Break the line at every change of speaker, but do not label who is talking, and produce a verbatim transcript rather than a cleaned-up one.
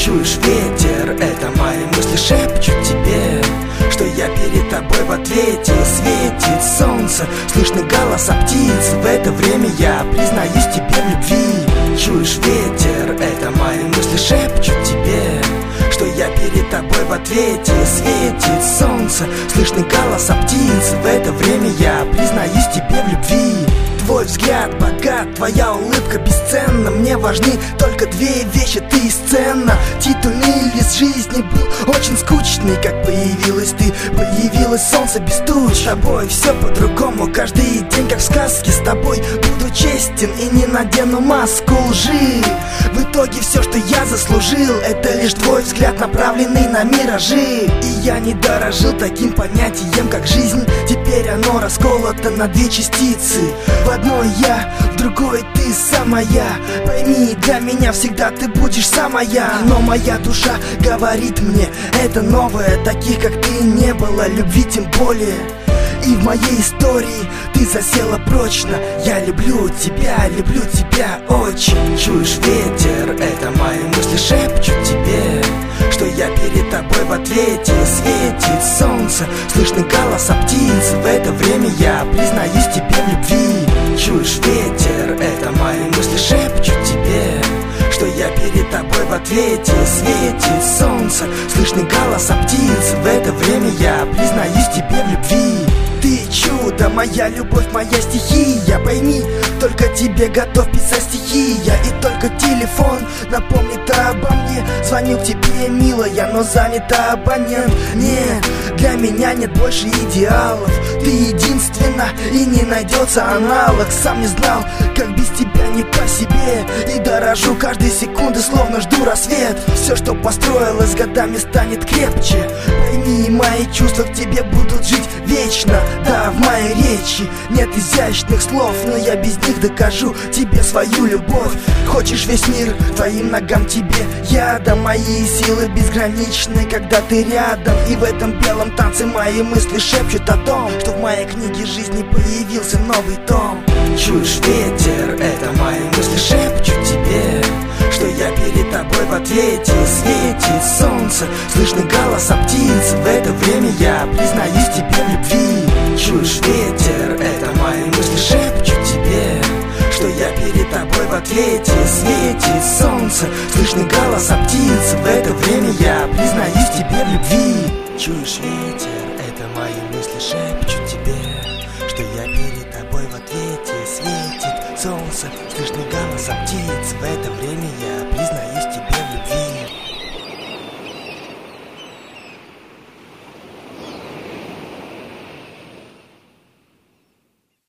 Чуешь ветер, это мои мысли шепчут тебе, что я перед тобой в ответе. Светит солнце, слышны голоса птиц. В это время я признаюсь тебе в любви. Чуешь ветер, это мои мысли шепчут тебе, что я перед тобой в ответе. Светит солнце, слышны голоса птиц. В это время я признаюсь тебе в любви. Твой взгляд богат, твоя улыбка бесценна. Мне важны только две вещи, ты и сцена. Титульный лист жизни был очень скучный, как появилась ты, появилось солнце без туч. С тобой все по-другому, каждый день как в сказке. С тобой буду честен и не надену маску лжи. В итоге все, что я заслужил, это лишь твой взгляд, направленный на миражи. И я не дорожил таким понятием, как жизнь. Теперь оно расколото на две частицы. В одной я, в другой ты самая. Пойми, для меня всегда ты будешь самая. Но моя душа говорит мне, это новое, таких как ты не было, любви тем более. И в моей истории ты засела прочно. Я люблю тебя, люблю тебя очень. Чуешь ветер, это мои мысли шепчут тебе, что я перед тобой в ответе. Светит солнце, слышны голоса птиц. В это время я признаюсь тебе в любви. Чуешь ветер, это мои мысли шепчут тебе, что я перед тобой в ответе. Светит солнце, слышны голоса птиц. В это время я признаюсь тебе в любви. Ты чудо, моя любовь, моя стихия. Пойми, только тебе готов писать стихи я. И только телефон напомнит обо мне. Звоню к тебе, милая, но занята абонент. Нет, для меня нет больше идеалов. Ты единственна и не найдется аналог. Сам не знал, как без тебя не по себе. И дорожу каждой секунды, словно жду рассвет. Все, что построилось годами, станет крепче. Пойми, мои чувства к тебе будут жить вечно. Да, в моей речи нет изящных слов, но я без них докажу тебе свою любовь. Хочешь весь мир твоим ногам, тебе я дам. Мои силы безграничны, когда ты рядом. И в этом белом танце мои мысли шепчут о том, что в моей книге жизни появился новый том. Чуешь ветер, это мои мысли шепчут тебе, что я перед тобой в ответе. Светит солнце, слышны голоса птиц. В это время я признаюсь тебе в любви. Чуешь ветер, это мои мысли шепчут тебе, что я перед тобой в ответе. Светит солнце, слышны голоса птиц. В это время я признаюсь тебе в любви. Чуешь ветер, это мои мысли шепчут тебе, что я перед тобой в ответе. Светит солнце, слышны голоса птиц. В это